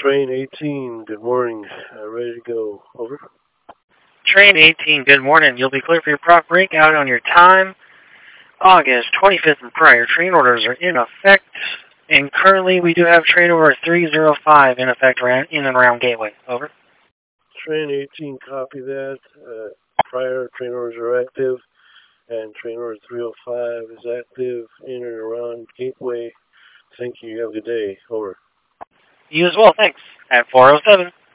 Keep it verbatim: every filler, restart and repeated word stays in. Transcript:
Train eighteen, good morning. Uh, ready to go. Over. Train eighteen, good morning. You'll be clear for your prop break out on your time. August twenty-fifth and prior. Train orders are in effect. And currently we do have train order three oh five in effect around, in and around Gateway. Over. Train eighteen, copy that. Uh, prior train orders are active. And train order three oh five is active in and around Gateway. Thank you. Have a good day. Over. You as well, thanks. At four oh seven.